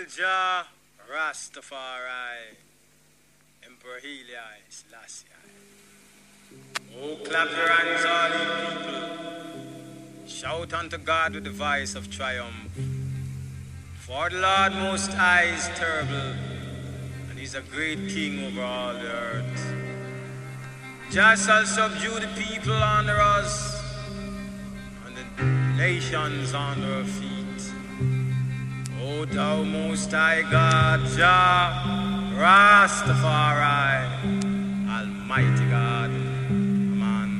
Jah Rastafari, Emperor Haile Selassie. Oh, clap your hands, all ye people. Shout unto God with the voice of triumph. For the Lord Most High is terrible, and He's a great King over all the earth. Jah shall subdue the people under us, and the nations under our feet. O thou Most High God, Jah Rastafari, Almighty God. Amen.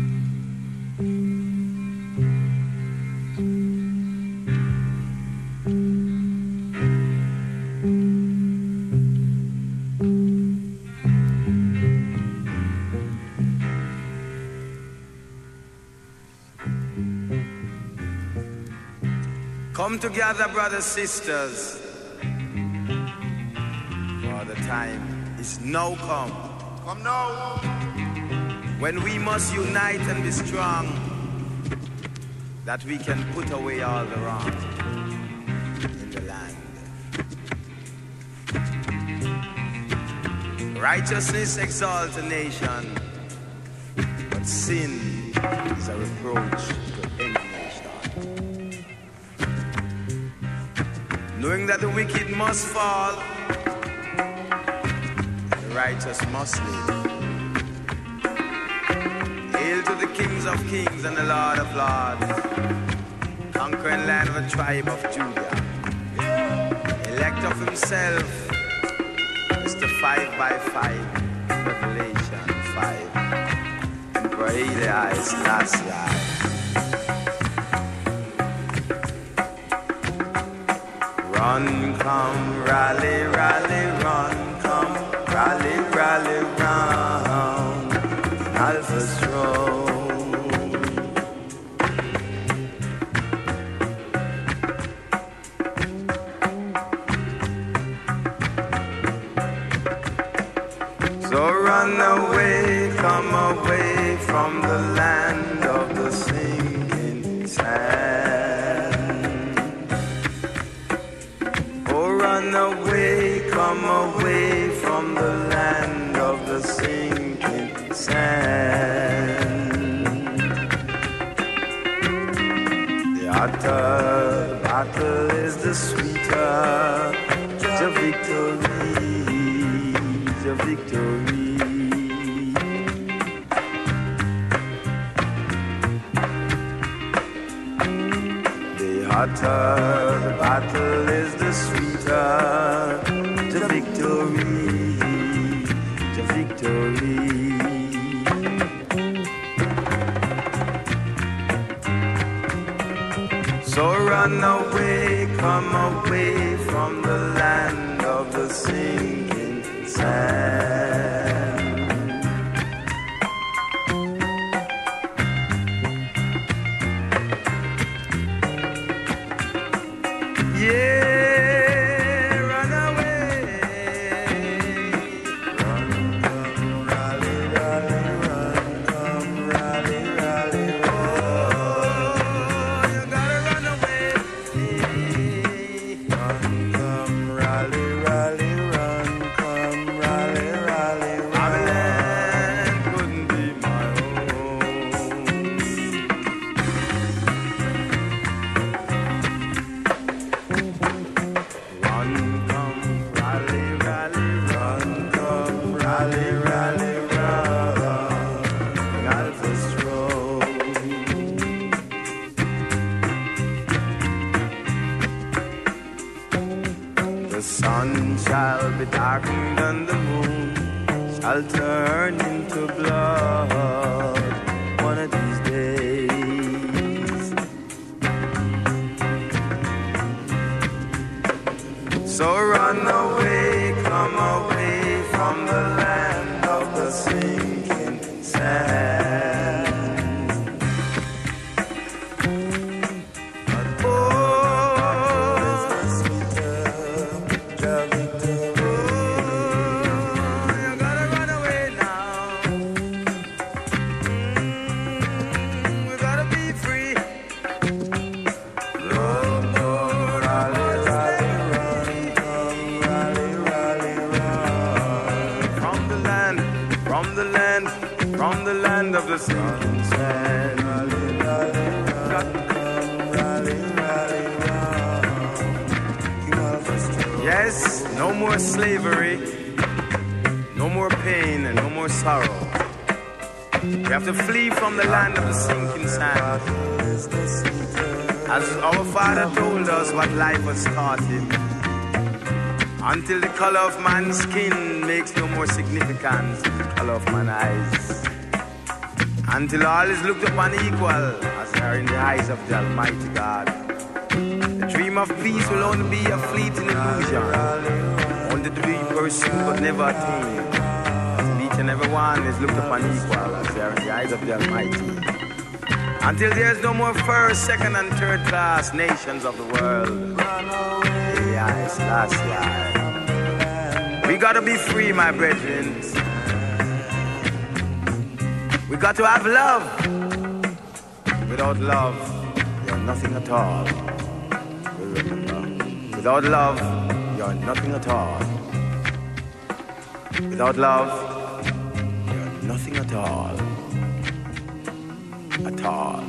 Come together, brothers, sisters, for the time is now come. Come now. When we must unite and be strong, that we can put away all the wrong in the land. Righteousness exalts a nation, but sin is a reproach to any nation. Knowing that the wicked must fall, the righteous must live. Hail to the kings of kings and the Lord of lords, conquering land of the tribe of Judah. Elect of himself, Mr. 5x5, Revelation 5. Emperor Haile Selassie. Run, come, rally, rally, run, come, rally, rally, round, Alpha's throne. So run away, come away from the land of the sinking sand. Run away, come away from the land of the sinking sand. The hotter the battle is, the sweeter the victory, the victory. The hotter the battle is, the sweeter the victory, the victory. So run away, come away from the land of the sinking sand. Yeah. Darkened and the moon shall turn into blood one of these days. So run away, come away from the land of the sinking sand. Run, of the sinking sand. Yes, no more slavery, no more pain, and no more sorrow. We have to flee from the land of the sinking sand. As our Father told us what life has taught him, until the color of man's skin makes no more significance than the color of man's eyes. Until all is looked upon equal as they are in the eyes of the Almighty God. The dream of peace will only be a fleeting illusion, only to be pursued but never attained. Each and every one is looked upon equal as they are in the eyes of the Almighty. Until there's no more first, second, and third class nations of the world. Yes, that's right. We gotta be free, my brethren. We got to have love. Without love, you're nothing at all. Without love, you're nothing at all. Without love, you're nothing at all. At all.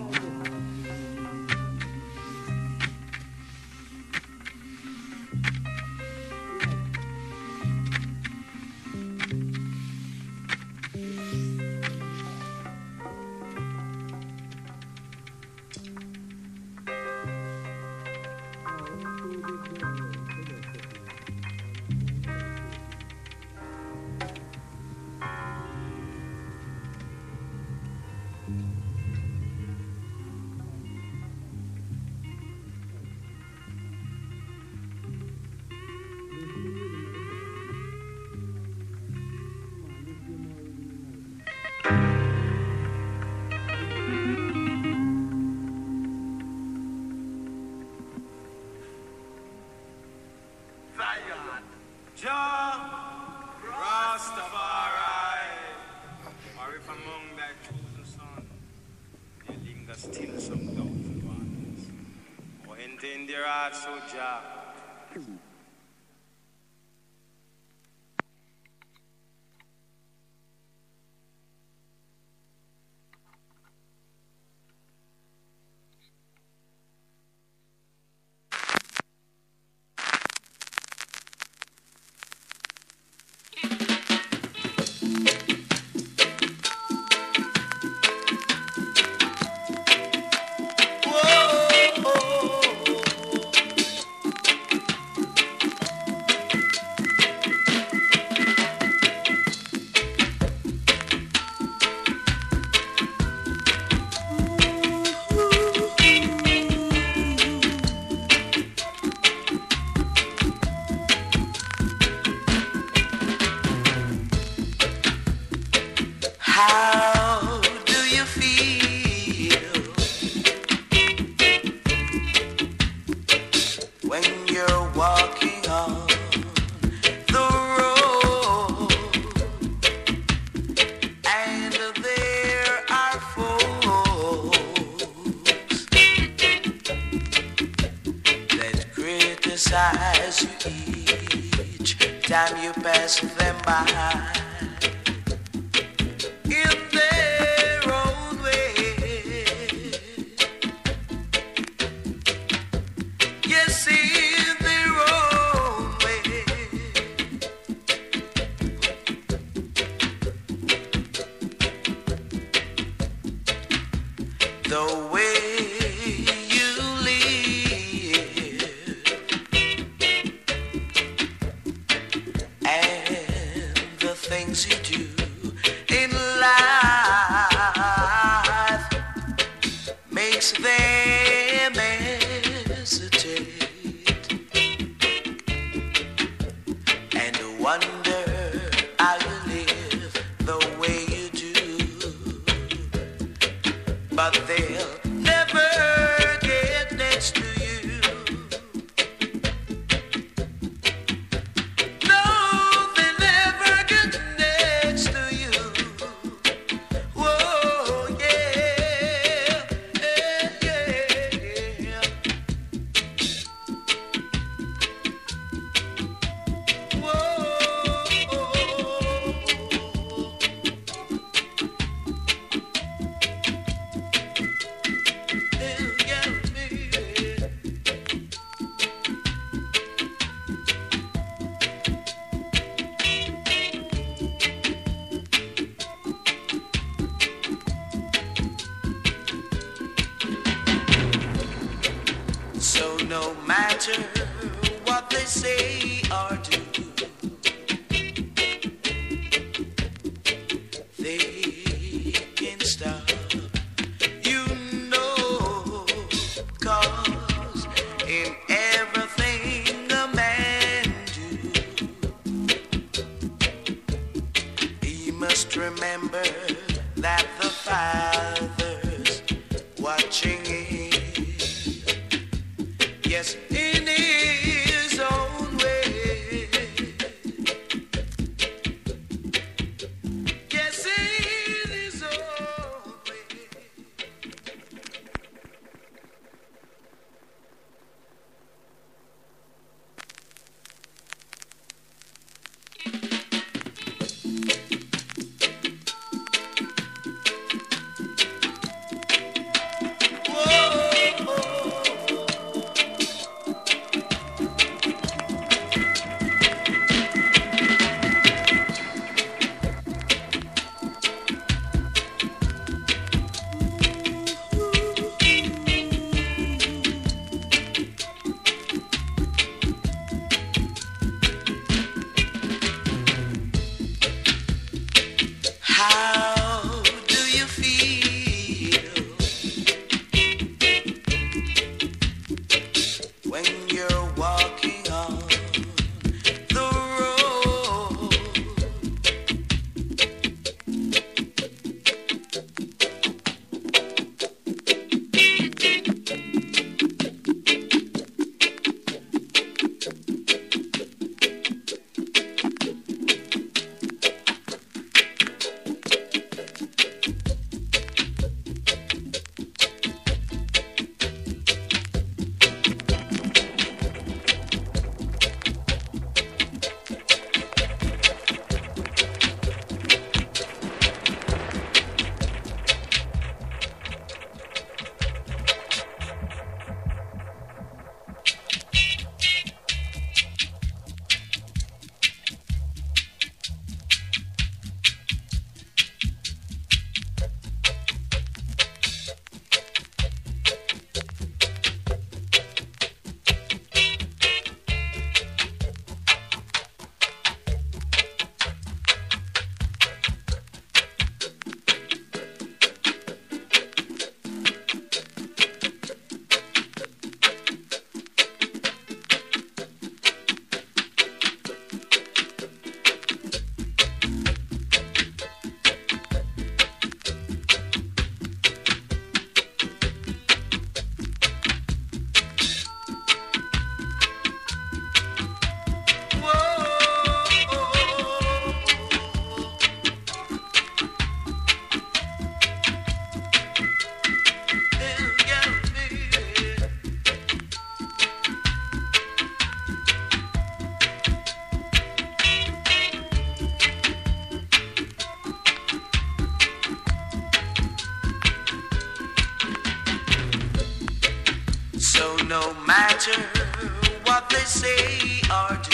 Still some doubtful ones. Oh, in their hearts, so Jah. How do you feel when you're walking on the road and there are folks that criticize you each time you pass them by? The way you live and the things you do in life makes them hesitate and wonder how you live the way you do, but they'll never get next to you. No, they'll never get next to you. Whoa, yeah, yeah, yeah. Whoa. matter what they say or do, they can stop. You know, 'cause in everything a man do, he must remember that the Father's watching him. Yes, in his own way. Yes, in his own way. How do you feel when you're walking on the road? So no matter what they say or do,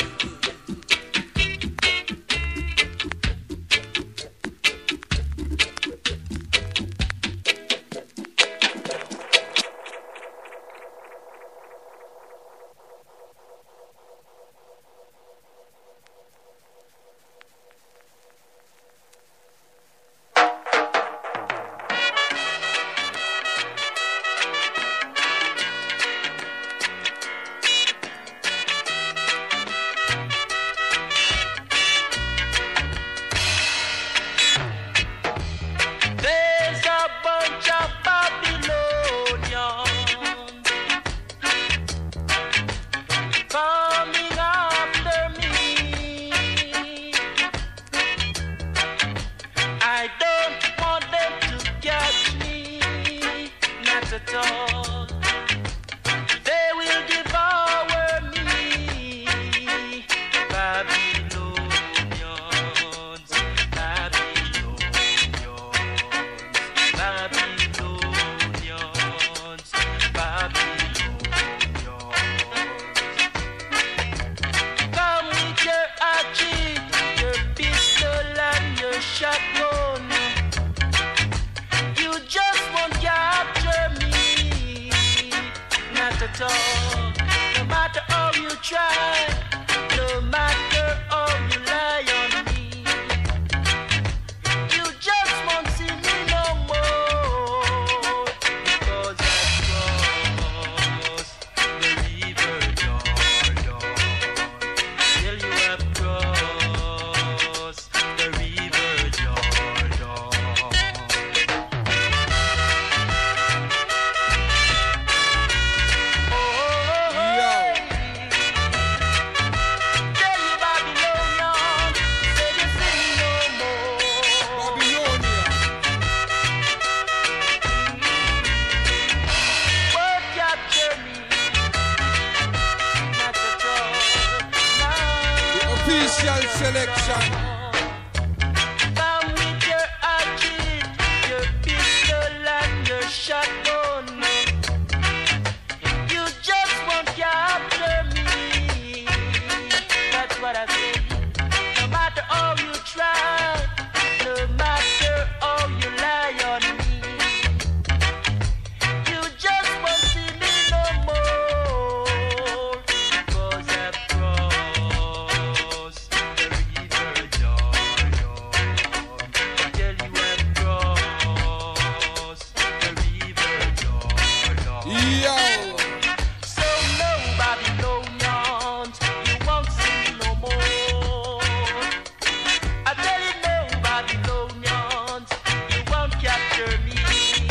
Official selection. Come with your hatchet, your pistol and your shotgun. You just won't capture me. That's what I say. No matter how you try, no matter how you lie on me, you just won't see me no more. Because I've crossed the river Jordan. I tell you I've crossed the river Jordan. Yo. So no Babylonians, you won't see me no more. I tell you no Babylonians, you won't capture me.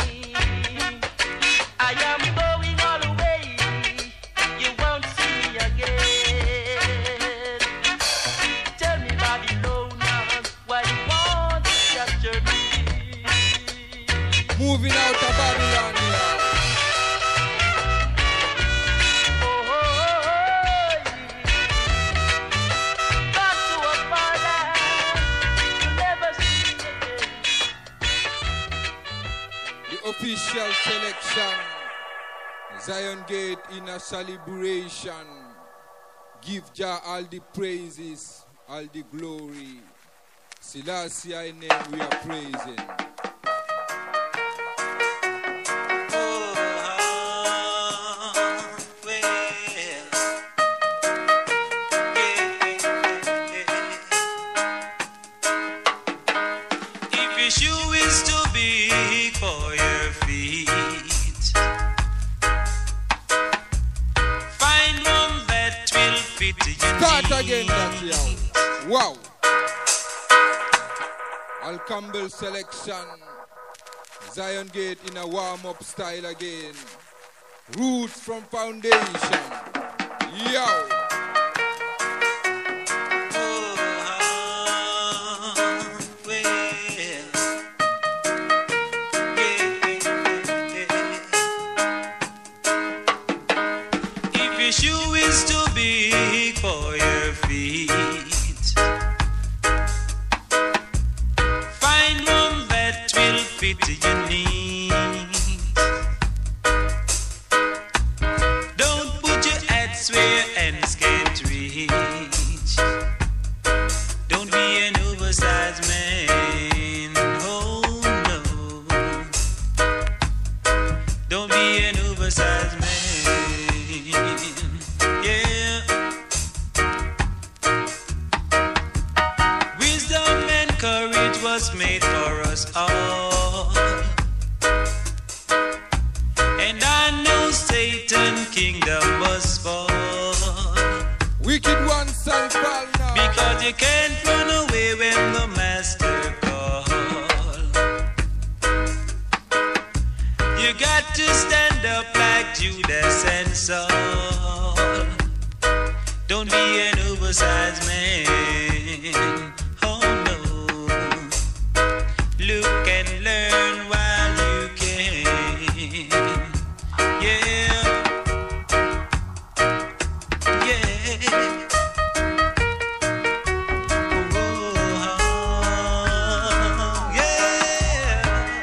I am going all the way, you won't see me again. Tell me Babylonians, why you want to capture me? Moving out of Babylon. Yeah. Back to a fatherland, you never see again. The official selection. Zion Gate in a celebration. Give Jah all the praises, all the glory. Selassie in name we are praising. If your shoe is too big for your feet, find one that will fit your Start again needs. that yow. Wow. Al Campbell selection. Zion Gate in a warm-up style again. Roots from foundation. Yo. If your shoe is too big for your feet, find one that will fit your needs. Don't put your hats where your hands can't reach. Don't be an oversized man. Oh no. Don't be an oversized man. Yeah. Wisdom and courage was made for us all. And I know Satan's kingdom must fall. Wicked one shall fall now. Because you can't run away when the master calls. You got to stand up like Judas and Saul. Don't be an oversized man. Oh no. Look and learn while you can. Yeah. Yeah. Oh, yeah.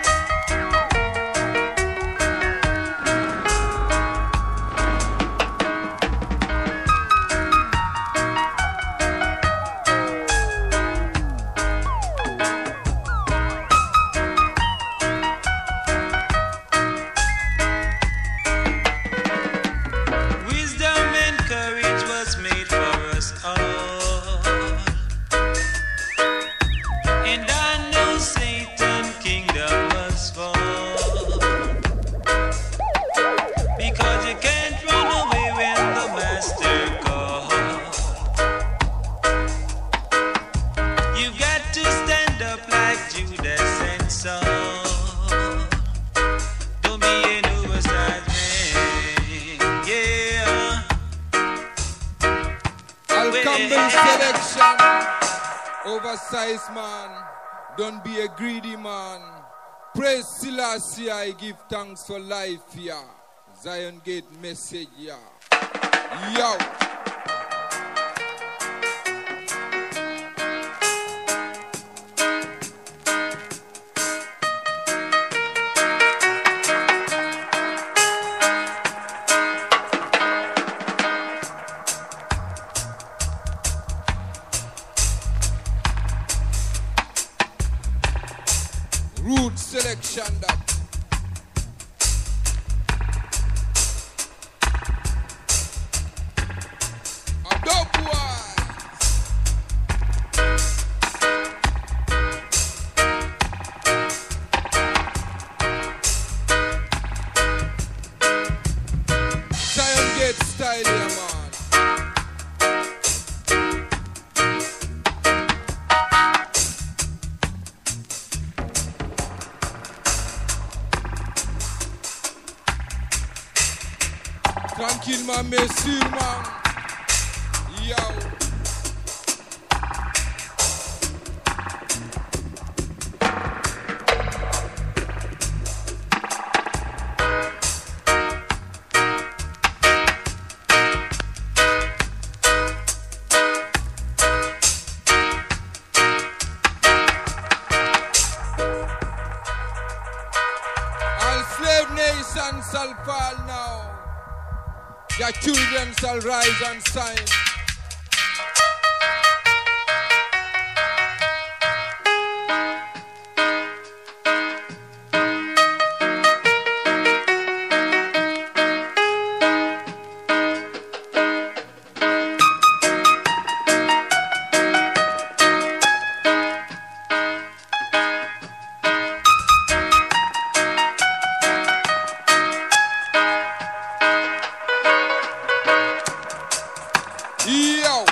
Wisdom and courage was made for us all. And I know Satan's kingdom must fall. Because you can't run away when the master calls. You've got to stand up like Judas and Saul. Don't be an oversized man. Yeah. Al Campbell selection. Oversized man. Don't be a greedy man. Praise Selassie, I give thanks for life, yeah. Zion Gate message, yeah. Yo. selection that. A dope boy. Zion Gate style, yeah, man. Tranquille, man, mais sûr, man. Yo. All slave nations shall fall now. Their children shall rise and shine. Yo!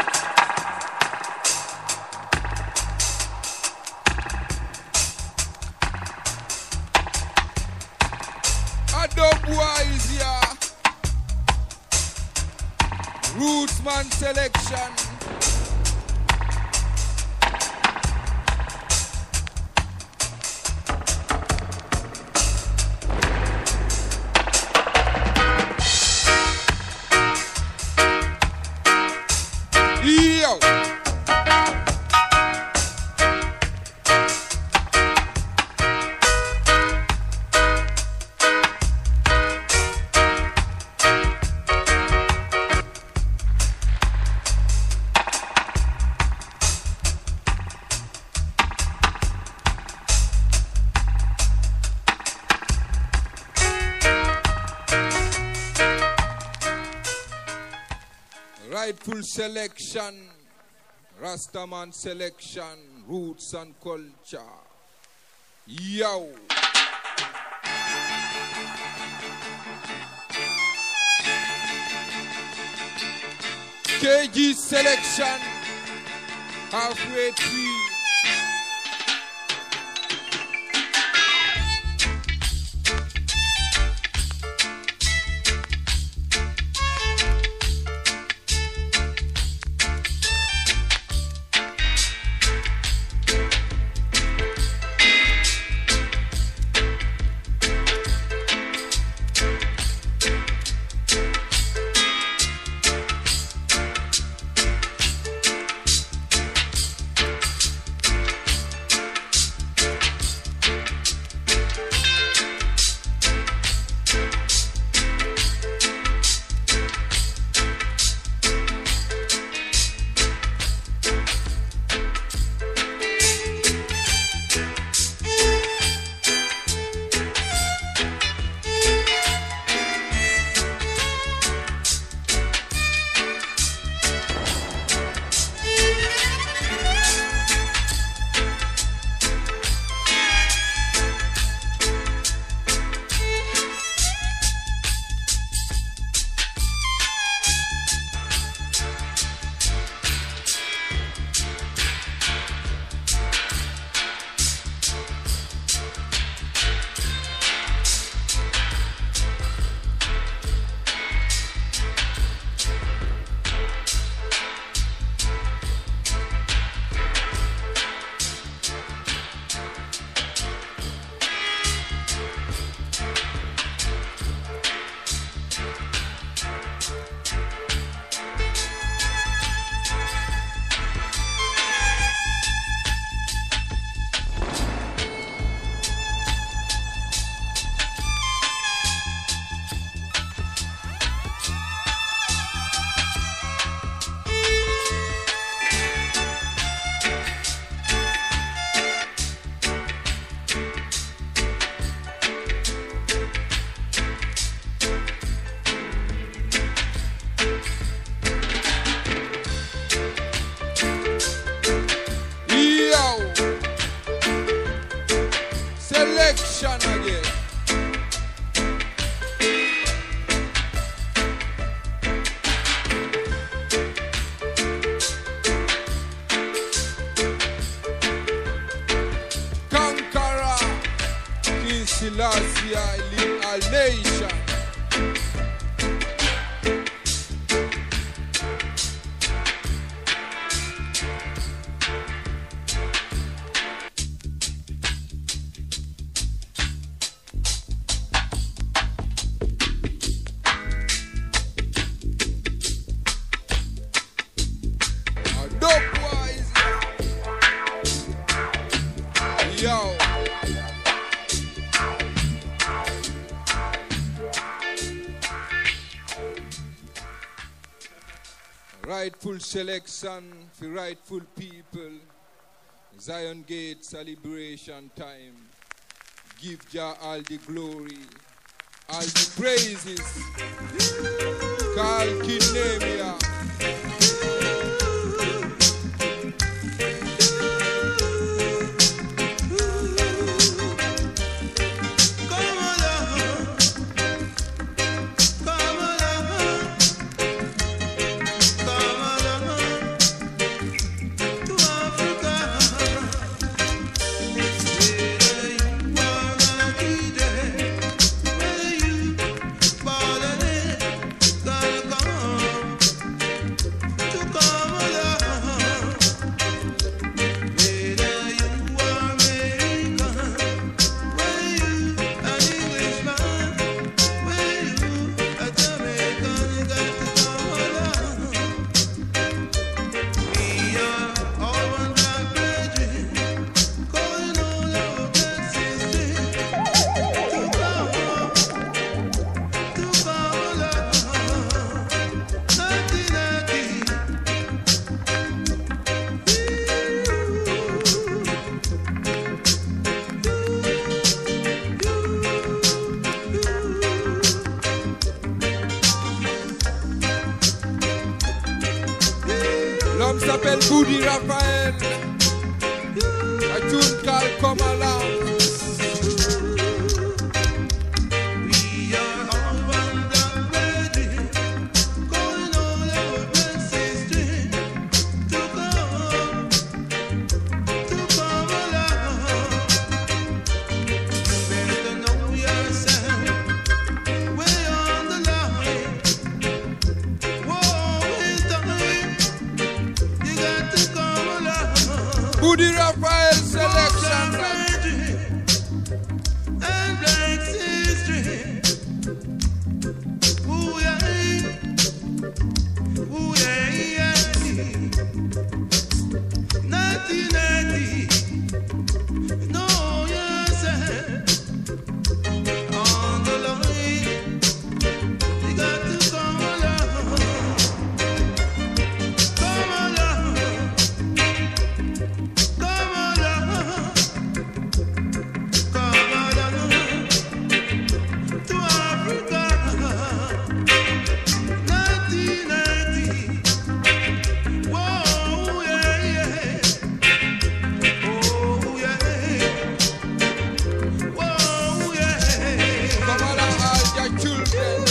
A dope boys here. Rootsman selection. Yo! Rightful selection, Rastaman selection, roots and culture. Yo! KG selection, halfway tree. Selassie, I lead all nations. Yo. Rightful selection for rightful people. Zion Gate celebration time. Give Jah all the glory, all the praises. Call King Nehemiah. L'homme s'appelle Boudi Raphaël. A tune called Come Along. We are all one blood brethren, calling all our ancestors to come along. You better know yourself, way on the line. War is time, you got to come along. Boudi Raphaël selection. And black sister, ooh yeah, 1990, know yourself, on the line, you got to come along, come along, come along. Come along to Africa, 1990. Whoa, yeah, oh yeah, whoa, yeah. Come along, all your children.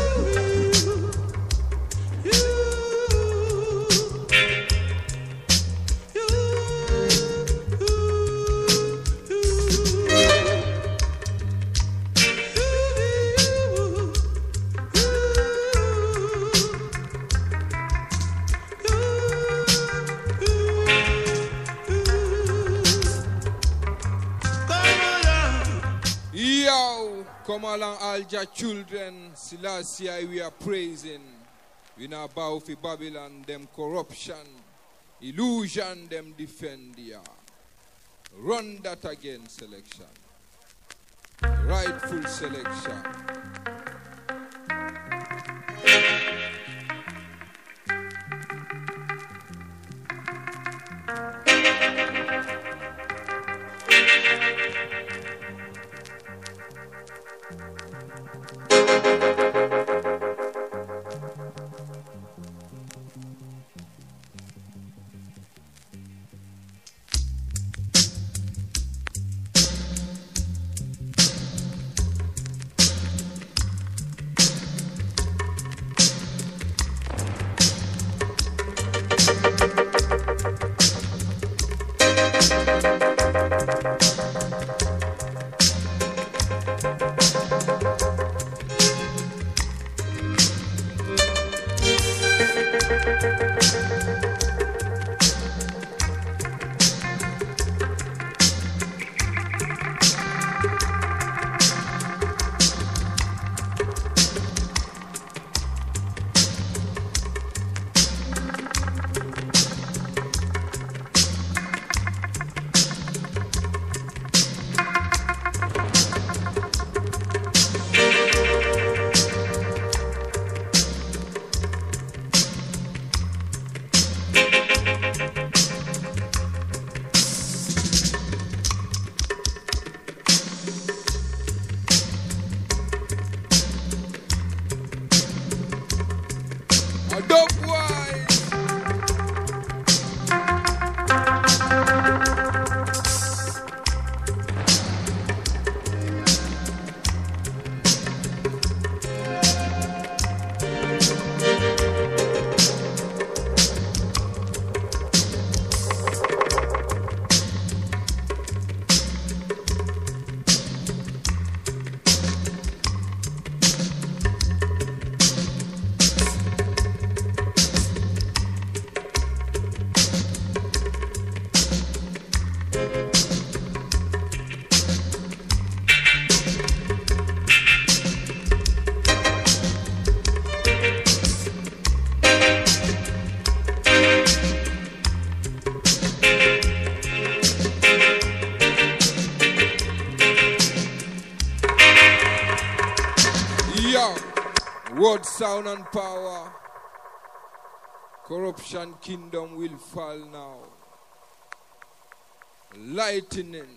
Yo, come along, all your children. Selassie, we are praising. We now bow for Babylon, them corruption, illusion, them defend ya. Run that again, selection. Rightful selection. God sound and power. Corruption kingdom will fall now. Lightning.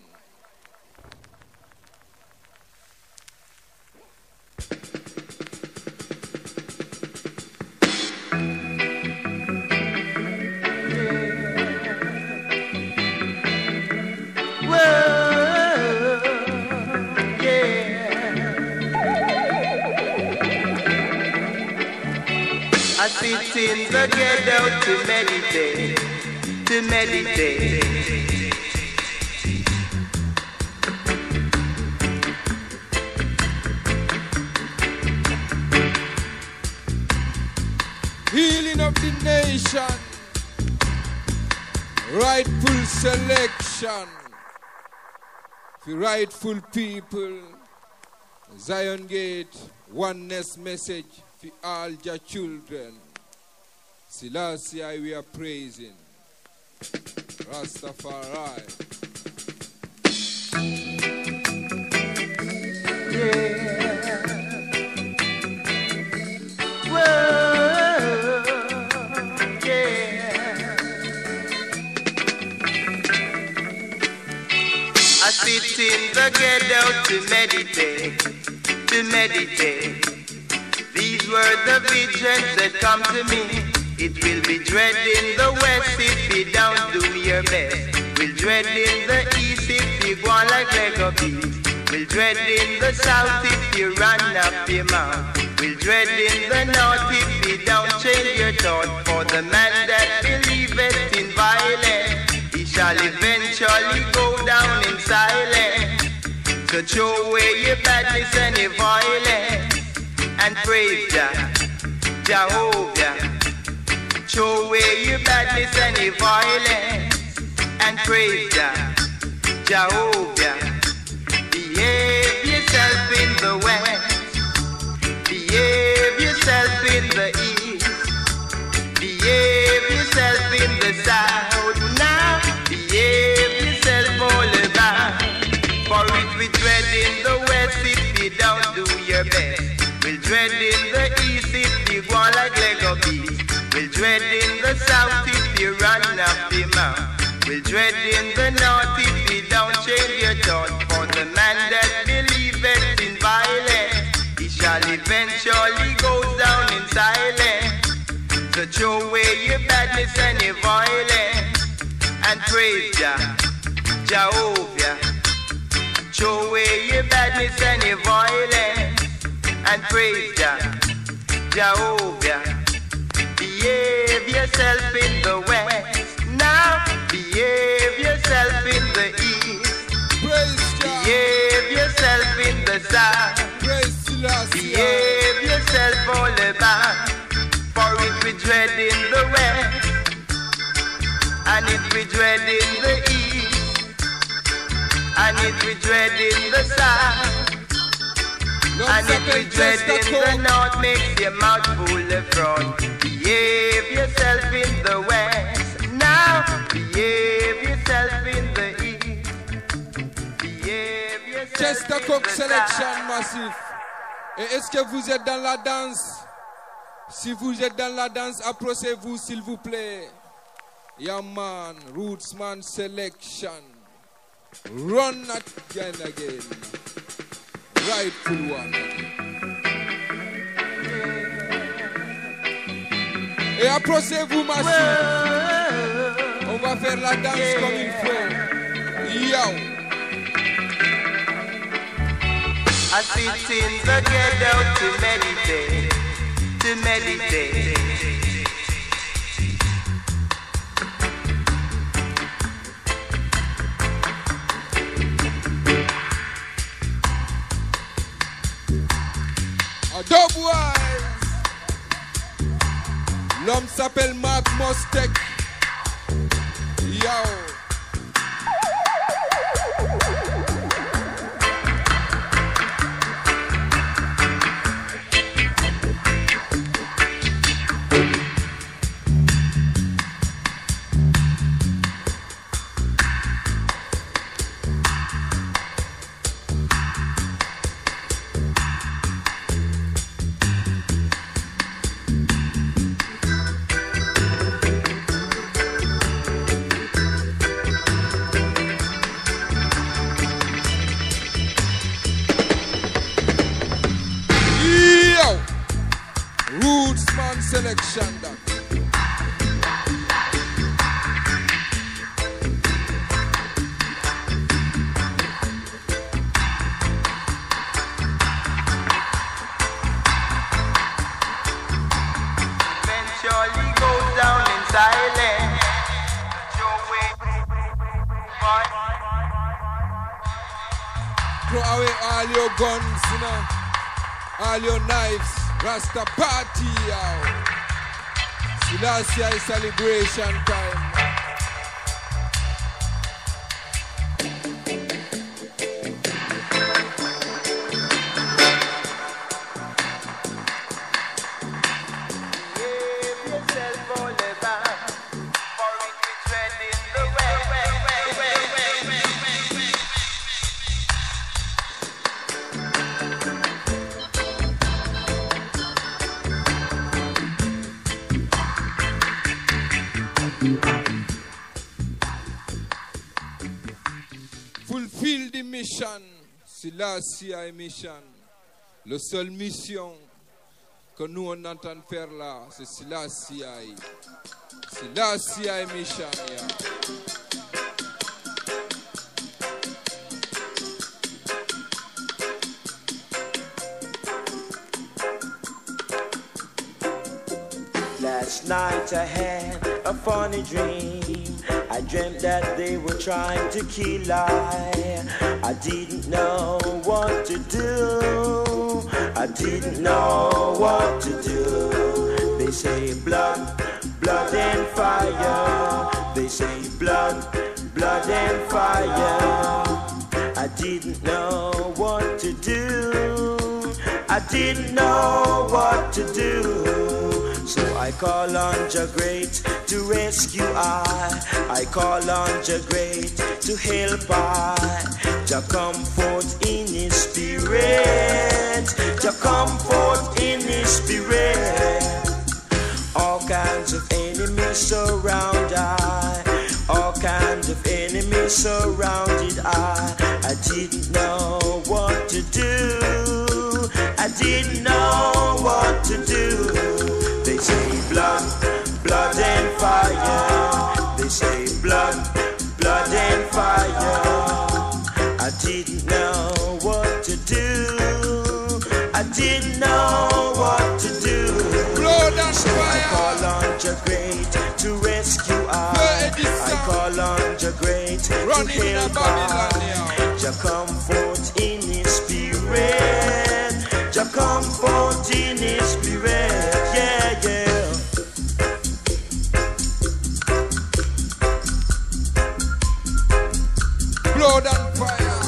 I sit in the ghetto to meditate, to meditate. Healing of the nation. Rightful selection. For rightful people. Zion Gate, oneness message for all your children. Selassie we are praising. Rastafari. I sit in the ghetto to meditate, to meditate. These were the visions that come to me. It will be dread in the west if you don't do your best. Will dread in the east if you go on like Lego bees. Will dread in the south if you run up your mouth. Will dread in the north if you don't change your thought. For the man that believeth in violence, he shall eventually go down in silence. So throw away your badness and your violence and praise Jehovah. Throw away your badness and your violence and praise Jehovah. Behave yourself in the west, behave yourself in the east, behave yourself in the south. Now behave yourself all about. For it we dread in the west if you don't do your best. We'll dread in the east if you go on like Lego bees. We'll dread in the south if you run up the mouth. We'll dread in the north if you don't change your thought. For the man that believeth in violence, he shall eventually go down in silence. So throw away your badness and your violence and praise Jehovah. Throw away your badness and your violence and praise Jehovah. Behave yourself in the west. Now behave yourself in the east. Behave yourself in the south. Behave yourself all about. For it we dread in the west, and it we dread in the east, and it we dread in the south, and it we dread in the north. Makes your mouth full of fraud. Behave yourself in the west. Now behave yourself in the east. Behave yourself Chester in Cook the Selection south. Massif. Et est-ce que vous êtes dans la danse? Si vous êtes dans la danse, approchez-vous s'il vous plaît. Yaman, Rootsman Selection. Run again. Rightful one. Et approchez-vous Massif. On va faire la danse comme il faut. Yo. I sit in the ghetto to meditate, to meditate. Dubwise. L'homme s'appelle Mark Mostek. Yo. selection that. Eventually goes down in silence. Your way, boy. Throw away all your guns, you know, all your knives, Rasta party, yo. Selassie celebration time. Give yourself all the back, for it is treading the way. Fulfill the mission, Selassie mission. La seule mission que nous on entend faire là, c'est Selassie. Selassie mission, yeah. Last night I had a funny dream. I dreamt that they were trying to kill I didn't know what to do. I didn't know what to do. They say blood, blood and fire. They say blood, blood and fire. I didn't know what to do. I didn't know what to do. So I call on Jah Great to rescue I call on Jah Great to help Jah come forth in His spirit. Jah come forth in His spirit. All kinds of enemies surround all kinds of enemies surrounded I didn't know what to do. I didn't know what to do. They say blood, blood and fire. They say blood, blood and fire. I didn't know what to do. I didn't know what to do. Blood and So fire. I call on Jah Great to rescue I call on Jah Great to Running in a help Babylon, yeah. Jah come forth in His spirit. Jah come forth in His spirit. Yeah, yeah. Blood and fire.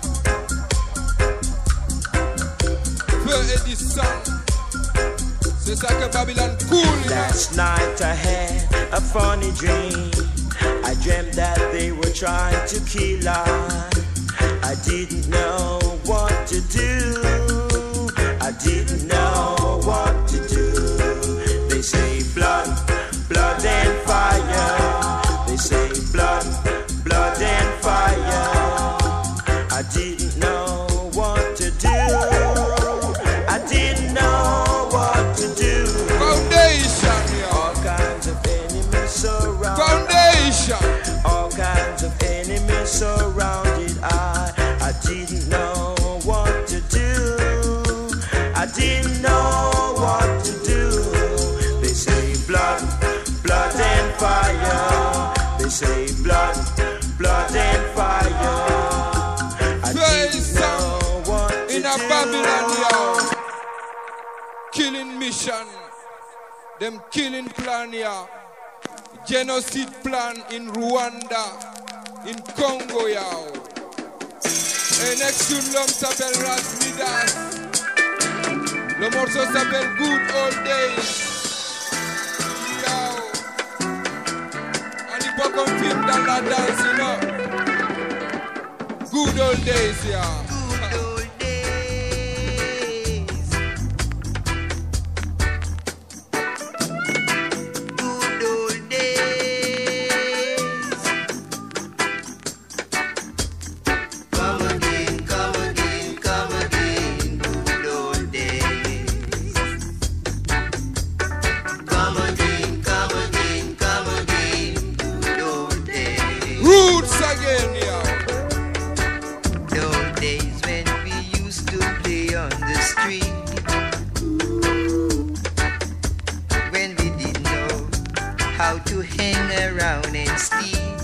Feu et du sang. C'est ça que Babylon cool. Last night I had a funny dream. I dreamt that they were trying to kill I didn't know what to do. I didn't know what to do. They say blood, blood and fire. They say blood, blood and fire. I didn't know what to do. I didn't know what to do. Foundation, All yeah. kinds of enemies surround. Foundation. All kinds of enemies surrounded I didn't know what to do. I didn't know what to do. They say blood, blood and fire. They say blood, blood and fire. I didn't know what to In a do. Babylon, yeah. Killing mission. Them killing plan, yeah. Genocide plan in Rwanda, in Congo, yeah. Et next tune, l'homme s'appelle Ras Midas. Le morceau s'appelle Good Old Days. Yo. On n'y peut qu'on filme dans la danse, you know. Good Old Days, yeah. Come how to hang around and steal.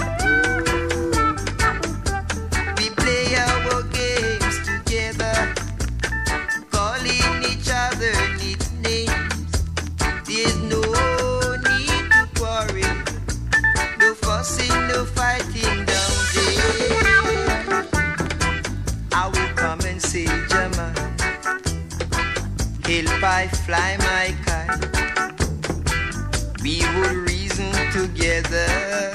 We play our games together, calling each other nicknames. There's no need to quarrel, no fussing, no fighting down there. I will come and say, Jama, help I fly my kite. We will reason together,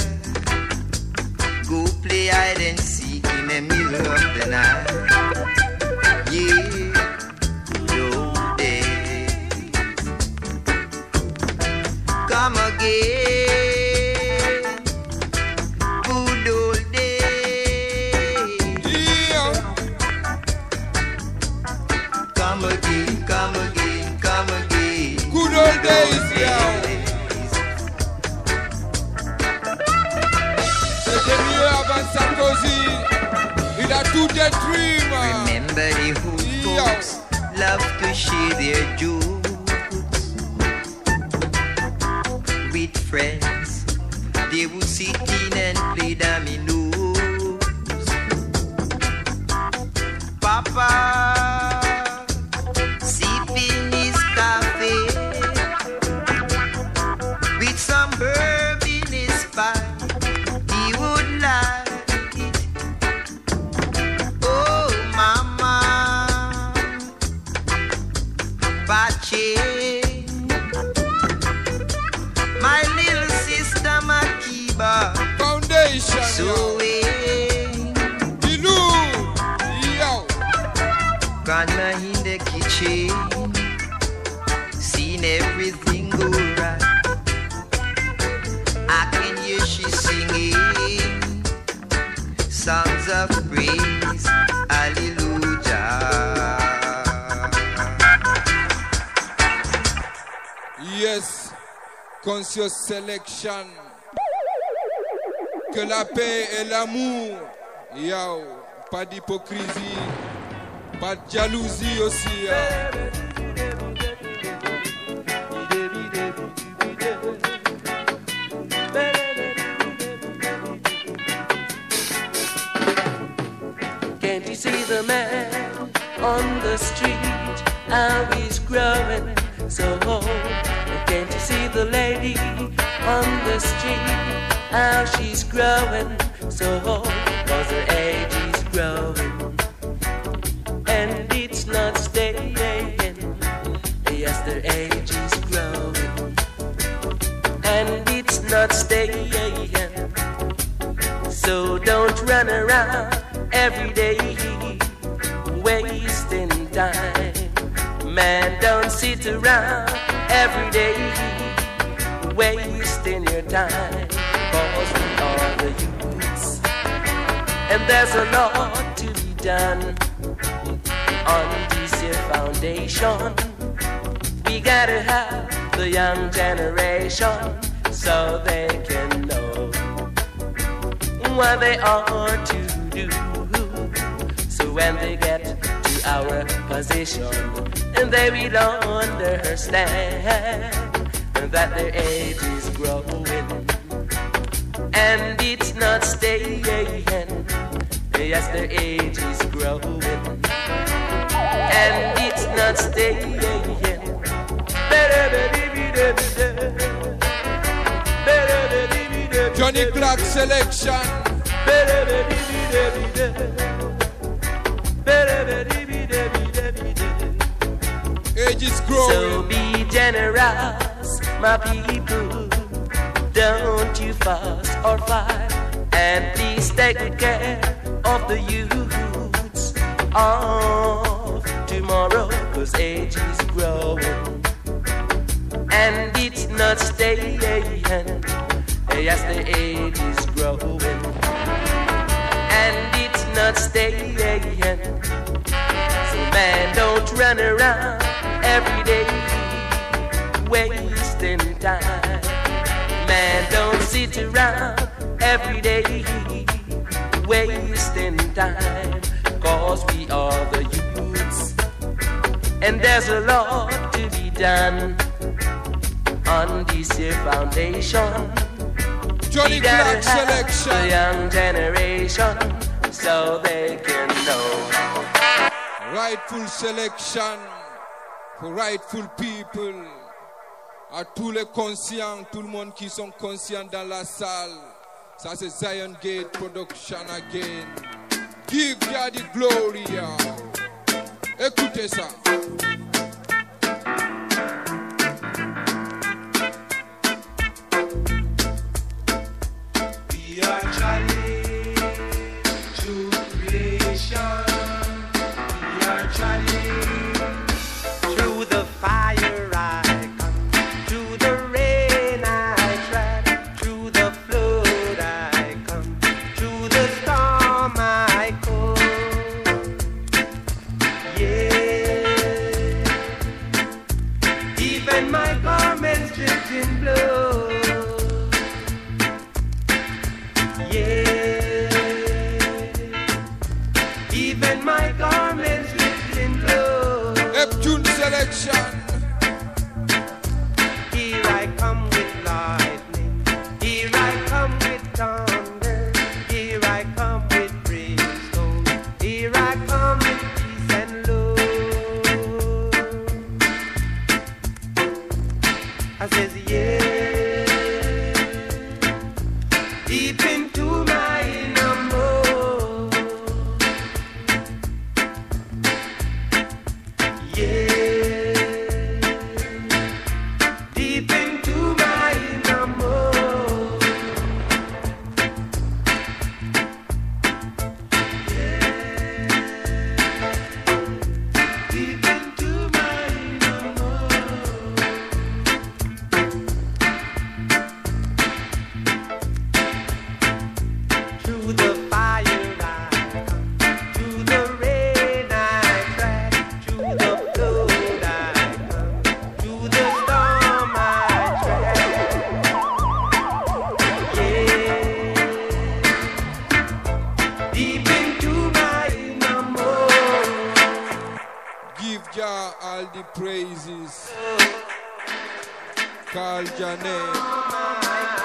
go play hide and seek in the middle of the night. Yeah, good old days come again. Good old days, Yeah. come again, come again, come again. Good old days, yeah. Sarkozy, il a tout détruit, man. Remember the hood Yo. folks love to share their jokes with friends. They would sit in and play dominoes. Papa sipping his coffee with some herb in his pipe. He would like it. Oh, mama, Pache, my little sister Makiba, Foundation, yo. sewing, Dilou, yo. grandma in the kitchen, seen everything go right. I can hear she singing songs of praise, hallelujah. Yes, conscious selection. Que la paix et l'amour, yo. Pas d'hypocrisie, pas de jalousie aussi, yo. Can't you see the man on the street? How he's growing so old. Can't you see the lady on the street? How she's growing so old. 'Cause her age is growing and it's not staying. Yes, their age is growing and it's not staying. So don't run around every day wasting time. Man, don't sit around every day wasting your time. 'Cause we are the youths and there's a lot to be done on this here foundation. We gotta have the young generation so they can know what they ought to do. So when they get to our position, and they will understand that their age is growing and it's not staying. Yes, their age is growing and it's not staying. Johnny Clark selection. Age is So growing. be generous, my people. Don't you fuss or fight, and please take good care of the youths of tomorrow. 'Cause age is growing and it's not staying. Yes, the age is growing and it's not staying. So man, don't run around every day wasting time. Man, don't sit around every day wasting time. 'Cause we are the youths and there's a lot to be done on this here foundation. Johnny We gotta Clark have selection. a young generation so they can know. Rightful selection pour rightful people. À tous les conscients, tout le monde qui sont conscients dans la salle. Ça c'est Zion Gate Production again. Give God the glory. Écoutez ça. We are traveling to creation. We are traveling Through the fire I come, through the rain I tread, through the flood I come, through the storm I go. Yeah, even my garments dripped in blood. Yeah, even my garments dripped in blood. Neptune selection. Here I come with lightning, here I come with thunder, here I come with brimstone, here I come with peace and love. I says, yeah, deep into my innermost, yeah, deep into my innermost, deep into my innermost. through the fire I come, through the rain I tread, through the flood I come, through the storm I tread. Yeah, deep into my innermost. Give Jah all the praises. Call Jah name.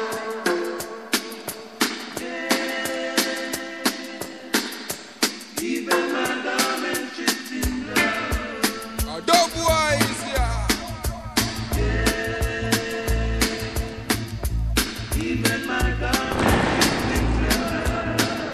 Even my garments dripped in blood. A dub wise, yeah. Even my garments dripped in blood.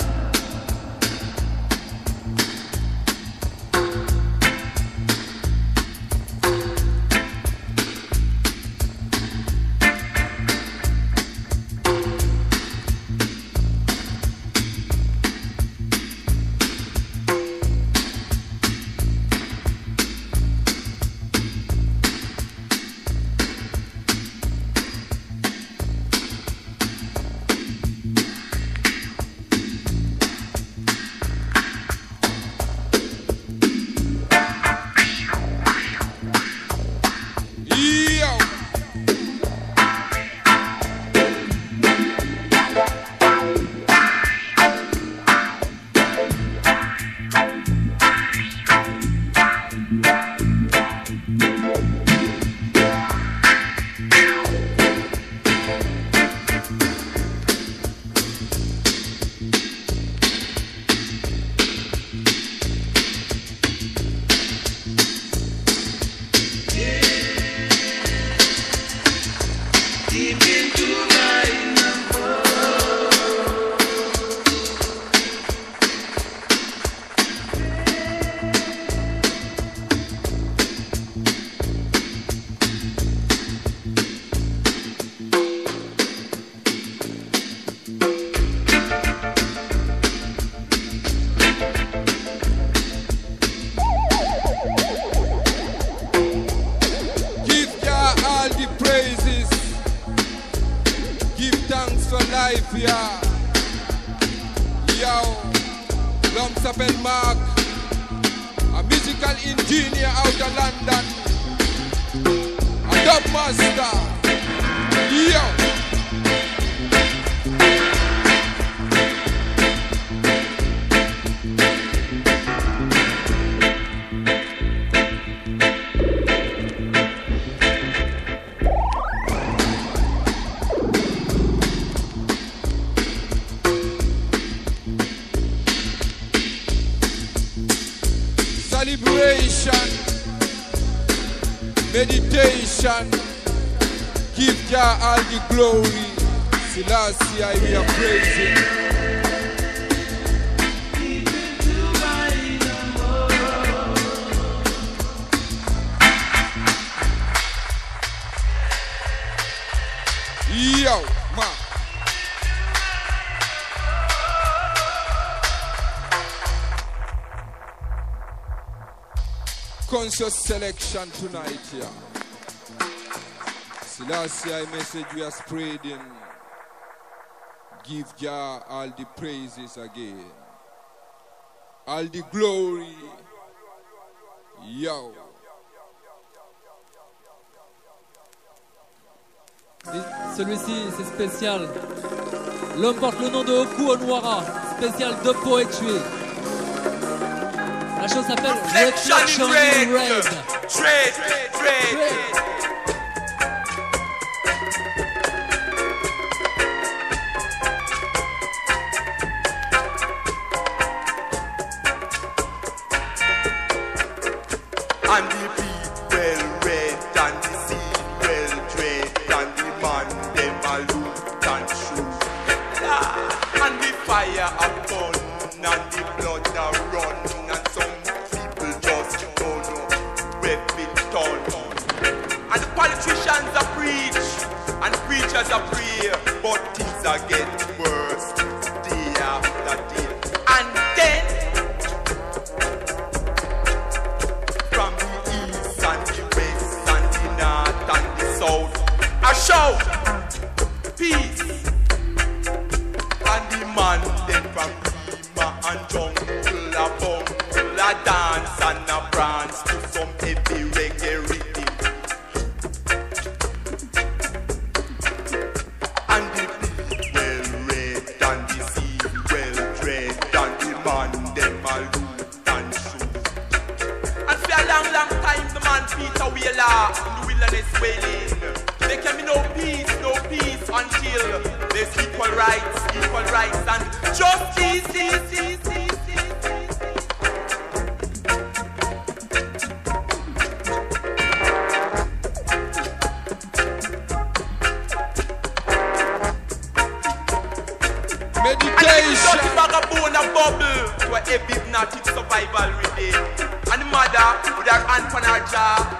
Yo. Deep into my innermost. Give Jah all the praises. Give thanks for life, yeah. Yo, Lumps Up and Mark, a musical engineer out of London, a dub master. Yo. Meditation. Give Jah all the glory. Selassie, we are praising. Yo, man. Conscious selection tonight here. Selassie message we are spreading. Give Jah all the praises again. All the glory. Yo. Et celui-ci, c'est spécial. L'homme porte le nom de Oku Onwara, spécial de Poetry. La chose s'appelle Reflection in Red. And the beat well read, and the seed well dread, and the man them a loot and shoot. And the fire a burn, and the blood a run, and some people just don't know where it done. And the politicians a preach, and preachers a pray, but things a get worse day after day. And then from the east and the west and the north and the south, I shout peace. And the man then from Rima and jungle a bungle a dance and a prance to some heavy reggae rhythm. And the beat well read and the seed well dread, and the man them a loot and shoot. And for a long, long time, the man Peter Wheeler in the wilderness wailing. There can be no peace until there's equal rights and justice. Meditation. And bag of bone a bubble to a heavy hypnotic survival rhythm. And the mother with her hand on her jaw,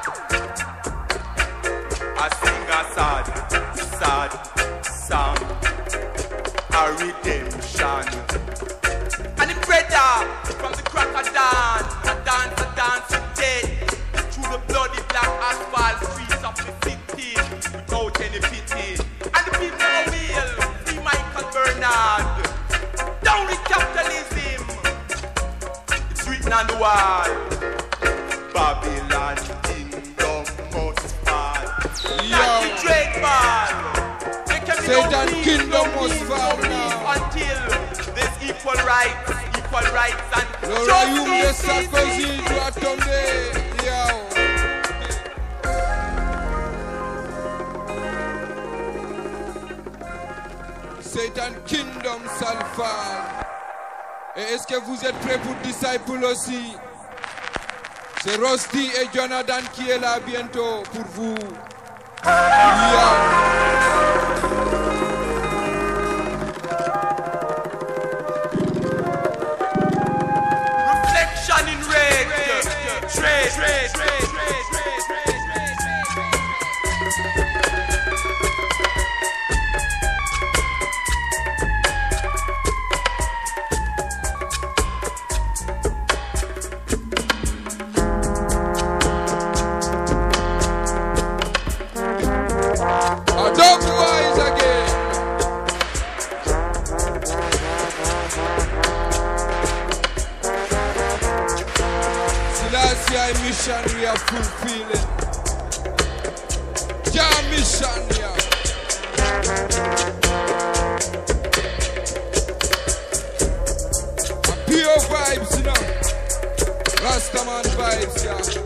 I sing a sad song, a redemption. And the brother from the crack of dawn, a dance with death through the bloody black asphalt streets of the city without any pity. And the people of will see Michael Bernard down with capitalism. It's written on the wall. Babylon kingdom must fall. Yo. Dread ball. There can be Satan no peace, kingdom no must peace, fall no peace now. until there's equal rights and Laura, you the justice. Sarkozy to attend. Yo. Satan kingdom shall fall. Et est-ce que vous êtes prêts pour disciples aussi? C'est Rusty et Jonathan qui est là bientôt pour vous. Reflection in red. Trade. Otherwise again. Selassie mission we are fulfilling. Jah mission here. Pure vibes, you know. Rastaman vibes, yeah.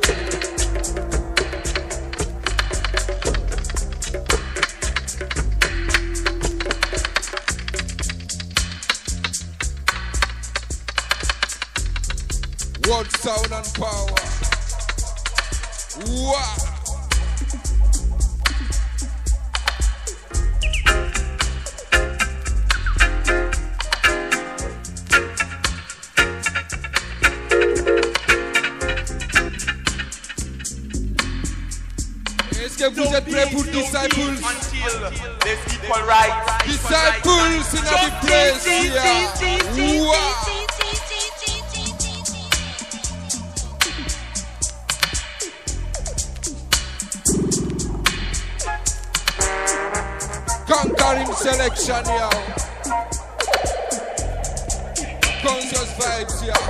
Word, sound and power. Wow. Vous êtes prêts pour disciples? Until there's equal rights. Disciples in the place here. Wow. Conquering selection here. Conscious vibes here.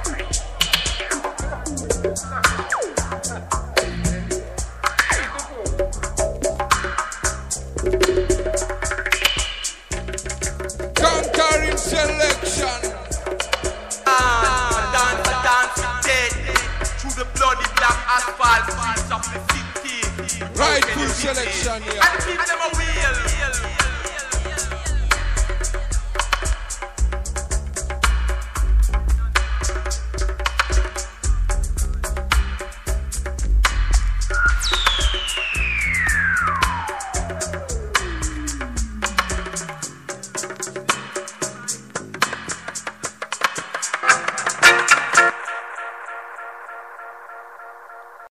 Conquering selection. Dance dead through the bloody black asphalt streets of the city. Rightful selection here.